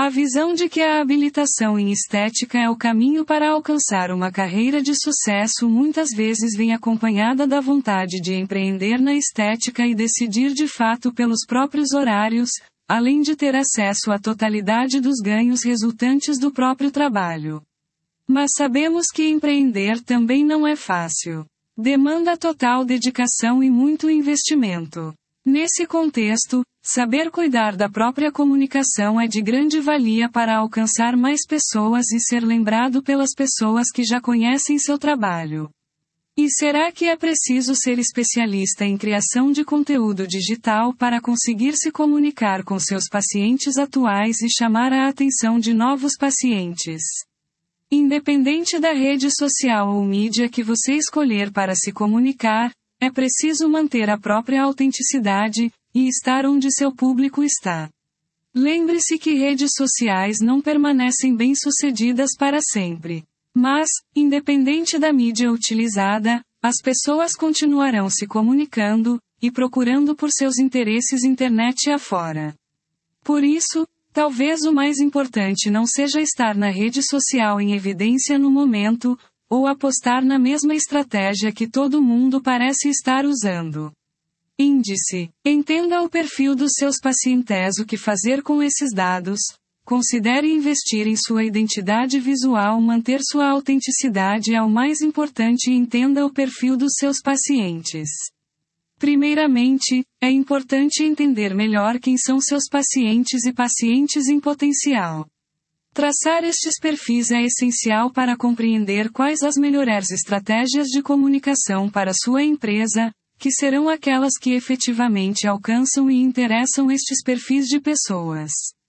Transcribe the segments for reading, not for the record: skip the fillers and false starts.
A visão de que a habilitação em estética é o caminho para alcançar uma carreira de sucesso muitas vezes vem acompanhada da vontade de empreender na estética e decidir de fato pelos próprios horários, além de ter acesso à totalidade dos ganhos resultantes do próprio trabalho. Mas sabemos que empreender também não é fácil. Demanda total dedicação e muito investimento. Nesse contexto, saber cuidar da própria comunicação é de grande valia para alcançar mais pessoas e ser lembrado pelas pessoas que já conhecem seu trabalho. E será que é preciso ser especialista em criação de conteúdo digital para conseguir se comunicar com seus pacientes atuais e chamar a atenção de novos pacientes? Independente da rede social ou mídia que você escolher para se comunicar, é preciso manter a própria autenticidade, e estar onde seu público está. Lembre-se que redes sociais não permanecem bem-sucedidas para sempre. Mas, independente da mídia utilizada, as pessoas continuarão se comunicando, e procurando por seus interesses internet afora. Por isso, talvez o mais importante não seja estar na rede social em evidência no momento, ou apostar na mesma estratégia que todo mundo parece estar usando. Índice. Entenda o perfil dos seus pacientes. O que fazer com esses dados? Considere investir em sua identidade visual. Manter sua autenticidade é o mais importante e entenda o perfil dos seus pacientes. Primeiramente, é importante entender melhor quem são seus pacientes e pacientes em potencial. Traçar estes perfis é essencial para compreender quais as melhores estratégias de comunicação para sua empresa, que serão aquelas que efetivamente alcançam e interessam estes perfis de pessoas.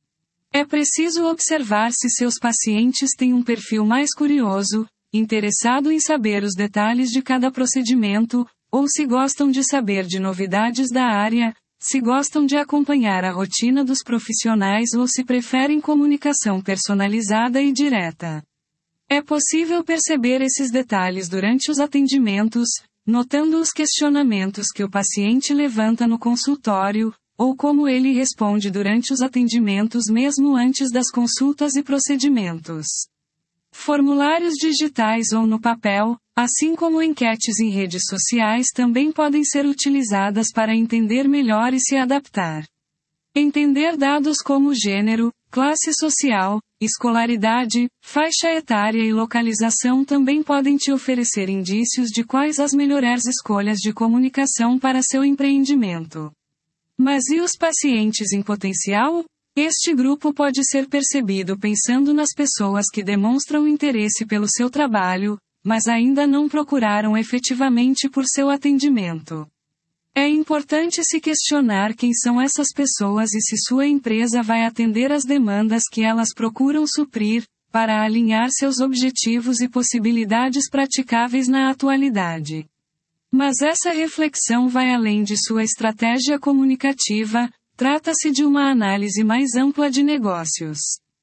É preciso observar se seus pacientes têm um perfil mais curioso, interessado em saber os detalhes de cada procedimento, ou se gostam de saber de novidades da área, se gostam de acompanhar a rotina dos profissionais ou se preferem comunicação personalizada e direta. É possível perceber esses detalhes durante os atendimentos, notando os questionamentos que o paciente levanta no consultório, ou como ele responde durante os atendimentos mesmo antes das consultas e procedimentos. Formulários digitais ou no papel, assim como enquetes em redes sociais também podem ser utilizadas para entender melhor e se adaptar. Entender dados como gênero, classe social, escolaridade, faixa etária e localização também podem te oferecer indícios de quais as melhores escolhas de comunicação para seu empreendimento. Mas e os pacientes em potencial? Este grupo pode ser percebido pensando nas pessoas que demonstram interesse pelo seu trabalho, mas ainda não procuraram efetivamente por seu atendimento. É importante se questionar quem são essas pessoas e se sua empresa vai atender às demandas que elas procuram suprir, para alinhar seus objetivos e possibilidades praticáveis na atualidade. Mas essa reflexão vai além de sua estratégia comunicativa. Trata-se de uma análise mais ampla de negócios.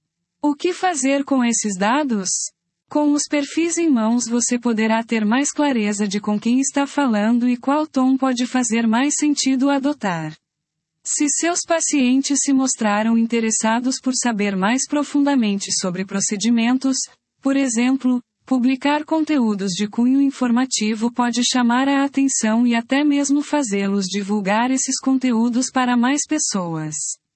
O que fazer com esses dados? Com os perfis em mãos você poderá ter mais clareza de com quem está falando e qual tom pode fazer mais sentido adotar. Se seus pacientes se mostraram interessados por saber mais profundamente sobre procedimentos, por exemplo, publicar conteúdos de cunho informativo pode chamar a atenção e até mesmo fazê-los divulgar esses conteúdos para mais pessoas.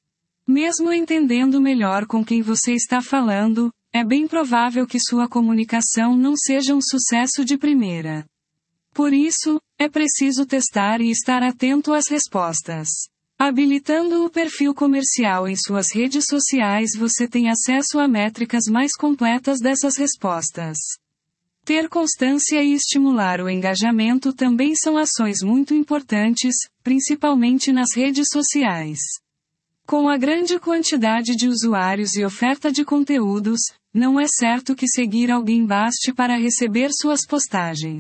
Mesmo entendendo melhor com quem você está falando, é bem provável que sua comunicação não seja um sucesso de primeira. Por isso, é preciso testar e estar atento às respostas. Habilitando o perfil comercial em suas redes sociais, você tem acesso a métricas mais completas dessas respostas. Ter constância e estimular o engajamento também são ações muito importantes, principalmente nas redes sociais. Com a grande quantidade de usuários e oferta de conteúdos, não é certo que seguir alguém baste para receber suas postagens.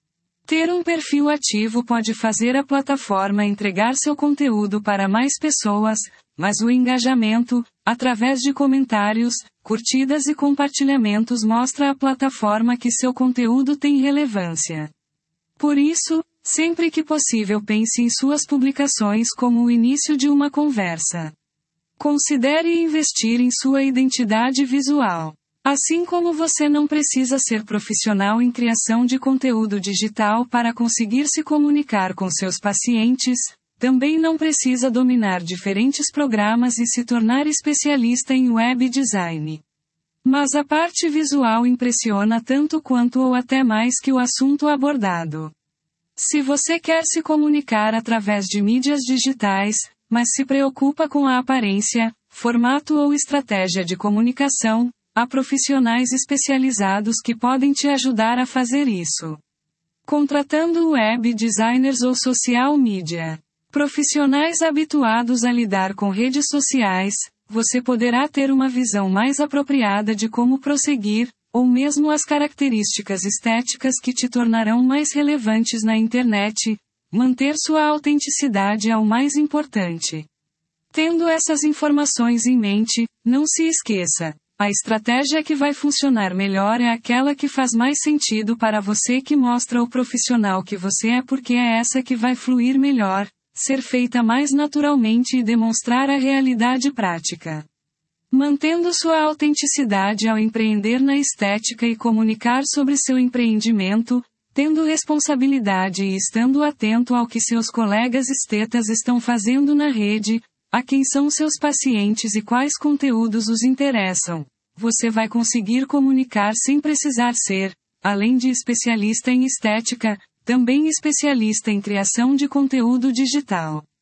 Ter um perfil ativo pode fazer a plataforma entregar seu conteúdo para mais pessoas, mas o engajamento, através de comentários, curtidas e compartilhamentos, mostra à plataforma que seu conteúdo tem relevância. Por isso, sempre que possível pense em suas publicações como o início de uma conversa. Considere investir em sua identidade visual. Assim como você não precisa ser profissional em criação de conteúdo digital para conseguir se comunicar com seus pacientes, também não precisa dominar diferentes programas e se tornar especialista em web design. Mas a parte visual impressiona tanto quanto ou até mais que o assunto abordado. Se você quer se comunicar através de mídias digitais, mas se preocupa com a aparência, formato ou estratégia de comunicação, há profissionais especializados que podem te ajudar a fazer isso. Contratando web designers ou social media profissionais habituados a lidar com redes sociais, você poderá ter uma visão mais apropriada de como prosseguir, ou mesmo as características estéticas que te tornarão mais relevantes na internet. Manter sua autenticidade é o mais importante. Tendo essas informações em mente, não se esqueça. A estratégia que vai funcionar melhor é aquela que faz mais sentido para você, que mostra o profissional que você é, porque é essa que vai fluir melhor, ser feita mais naturalmente e demonstrar a realidade prática. Mantendo sua autenticidade ao empreender na estética e comunicar sobre seu empreendimento, tendo responsabilidade e estando atento ao que seus colegas estetas estão fazendo na rede, a quem são seus pacientes e quais conteúdos os interessam, você vai conseguir comunicar sem precisar ser, além de especialista em estética, também especialista em criação de conteúdo digital.